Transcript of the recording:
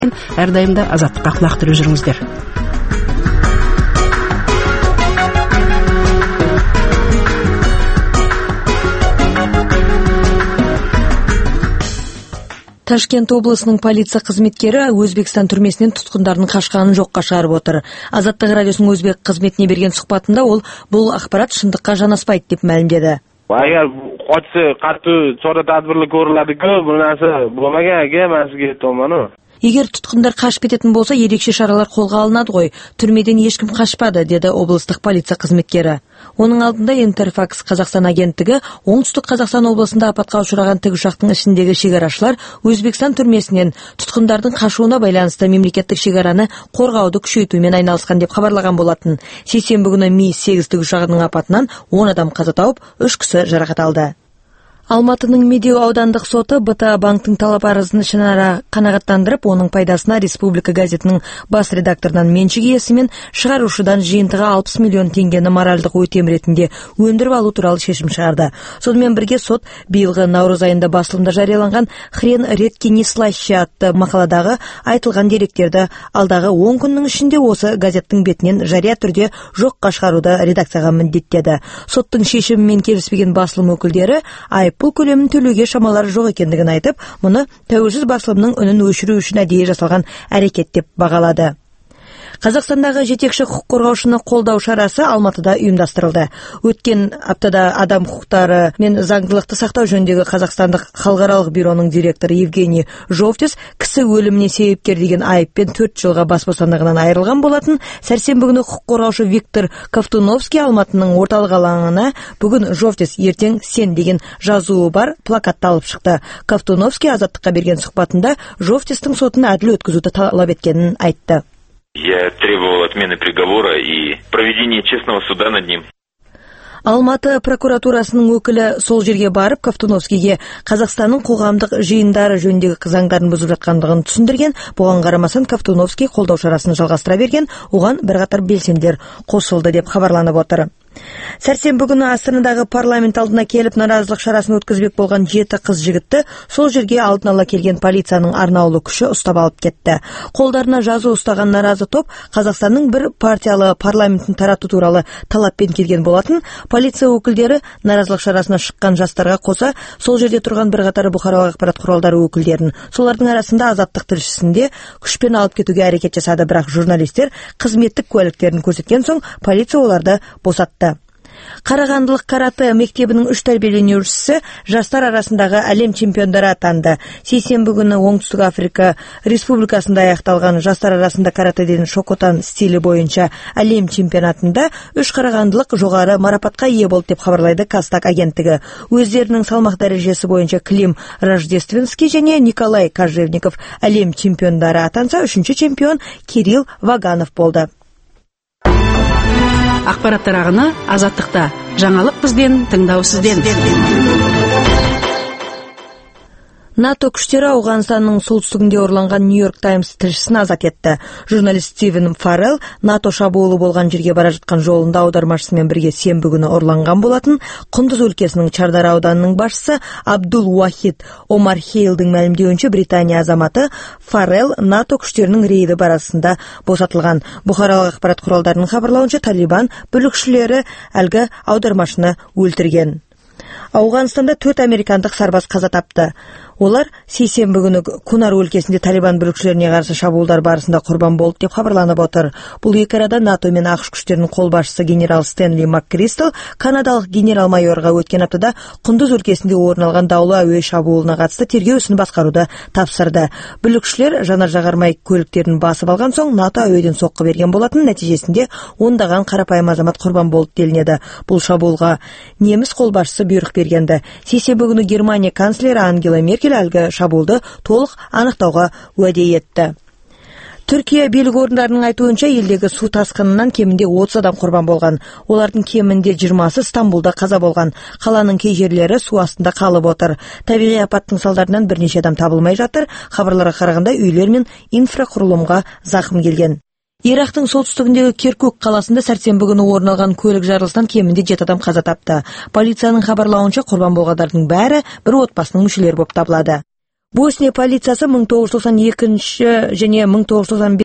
Әрдайым да азаттыққа құлақ түріп жүріңіздер. Ташкент облысының полиция қызметкері Өзбекстан түрмесінен тұтқындардың қашқанын жоққа шығарып отыр. Азаттық радиосының өзбек қызметіне берген сұхбатында ол бұл ақпарат шындыққа жанаспайды деп мәлімдеді. Agar qochsa qattiq chora tadbirlar ko'riladi-ku, bu narsa bo'lmagan aka, men sizga aytmoqman. Егер тұтқындар қашып кететін болса, ерекше шаралар қолға алынады ғой. Түрмеден ешкім қашпады, деді облыстық полиция қызметкері. Оның алдында Интерфакс Қазақстан агенттігі оңтүстік Қазақстан облысында апатқа ұшыраған тікұшақтың ішіндегі шекарашылар Өзбекстан түрмесінен тұтқындардың қашуына байланысты мемлекеттік шекараны қорғауды күшейтумен айналысқан деп хабарлаған болатын. Сейсенбі күні Ми-8 тікұшағының апатынан 10 адам қаза тауып, 3 кісі жарақат алды. Алматының Медеу аудандық соты БТА банктың талап арызын ішінара қанағаттандырып, оның пайдасына Республика газетінің бас редакторынан меншік иесі мен шығарушыдан жиынтығы 60 миллион теңгені моральдық өтем ретінде өндіріп алу туралы шешім шығарды. Сонымен бірге сот биылғы наурыз айында басылымда жарияланған «Хрен редки не слаще» атты мақаладағы айтылған деректерді алдағы 10 күннің ішінде осы газеттің бетінен жария түрде жоққа шығаруды редакцияға міндеттеді. Соттың шешімімен келіспеген басылым өкілдері айыппұл көлемін төлеуге шамалары жоқ екендігін айтып, мұны тәуелсіз басылымның үнін өшіру үшін әдейі жасалған әрекет деп бағалады. Қазақстандағы жетекші құқық қорғаушыны қолдау шарасы Алматыда ұйымдастырылды. Өткен аптада адам құқықтары мен заңдылықты сақтау жөніндегі Қазақстандық халықаралық бюроның директоры Евгений Жовтис кісі өліміне себепкер деген айыппен 4 жылға бас бостандығынан айырылған болатын. Сәрсенбі күні құқық қорғаушы Виктор Ковтуновский Алматының орталық алаңына бүгін Жовтис ертең сен деген жазуы бар плакатты алып шықты. Ковтуновский азаттыққа берген сұхбатында Жовтистің сотын әділ өткізуді талап еткенін айтты. Я требовал отмены приговора и проведения честного суда над ним. Алматы прокуратурасының өкілі сол жерге барып, Ковтуновскийге Қазақстанның қоғамдық жиындары жөніндегі заңдарын бұзып жатқандығын түсіндірген. Бұған қарамастан Ковтуновский қолдау шарасын жалғастыра берген, оған бірқатар белсенділер қосылды деп хабарланып отыр. Сәрсенбі күні Астанадағы парламент алдына келіп наразылық шарасын өткізбек болған 7 қыз-жігітті сол жерге алдын ала келген полицияның арнаулы күші ұстап алып кетті. Қолдарына жазу ұстаған наразы топ Қазақстанның бір партиялы парламентін тарату туралы талаппен келген болатын. Полиция өкілдері наразылық шарасына шыққан жастарға қоса сол жерде тұрған бірқатар бұқаралық ақпарат құралдары өкілдерін, солардың арасында Азаттық тілшісінде күшпен алып кетуге әрекет жасады, бірақ журналистер қызметтік куәліктерін көрсеткен соң полиция оларды босатты. Қарағандылық каратэ мектебінің 3 тәрбиеленушісі жастар арасындағы әлем чемпиондары атанды. Сейсенбі күні Оңтүстік Африка Республикасында аяқталған жастар арасында каратэден шокотан стилі бойынша әлем чемпионатында 3 қарағандылық жоғары марапатқа ие болды деп хабарлайды Кастак агенттігі. Өздерінің салмақ дәрежесі бойынша Клим Рождественский және Николай Кожевников әлем чемпиондары атанса, 3-ші чемпион Кирилл Ваганов болды. Ақпараттар ағыны азаттықта. Жаңалық бізден, тыңдау сізден. НАТО күштері Ауғанстанның солтүстігінде ұрланған Нью-Йорк Таймс тілшісін азат етті. Журналист Стивен Фаррелл НАТО шабуылы болған жерге бара жатқан жолында аудармашысымен бірге сенбі күні ұрланған болатын. Құндыз өлкесінің Чардар ауданының басшысы Абдул Уахид Омар Хейлдің мәлімдеуінше Британия азаматы Фаррелл НАТО күштерінің рейді барысында босатылған. Бұқаралық ақпарат құралдарының хабарлауынша Талибан бүлікшілері әлгі аудармашыны өлтірген. Ауғанстанда 4 американдық сарбаз қаза тапты. Олар сейсенбі күні Кунар өлкесінде Талибан бүлікшілеріне қарсы шабуылдар барысында құрбан болды деп хабарланып отыр. Бұл екі арада НАТО мен ақш күштерінің қолбасшысы генерал Стэнли МакКристал канадалық генерал-майорға өткен аптада Құндыз өлкесінде орын алған даулы әуе шабуылына қатысты тергеу ісін басқаруды тапсырды. Бүлікшілер жанар-жағармай көліктерін басып алған соң НАТО әуеден соққы берген болатын. Нәтижесінде ондаған қарапайым азамат құрбан болды делінеді. Бұл шабуылға неміс қолбасшысы бұйрық бергенді. Сейсенбі күні Германия канцлері Ангела Меркель әлгі шабуылды толық анықтауға уәде етті. Түркия билік орындарының айтуынша елдегі су тасқынынан кемінде 30 адам құрбан болған. Олардың кемінде 20-сы Стамбулда қаза болған. Қаланың кей жерлері су астында қалып отыр. Табиғи апаттың салдарынан бірнеше адам табылмай жатыр. Хабарларға қарағанда үйлер мен инфрақұрылымға зақым келген. Ирактың солтүстігіндегі Киркук қаласында сәрсенбі күні орын алған көлік жарылысынан кемінде 7 адам қаза тапты. Полицияның хабарлауынша құрбан болғандардың бәрі бір отбасының мүшелері болып табылады. Босния полициясы 1992 және 1991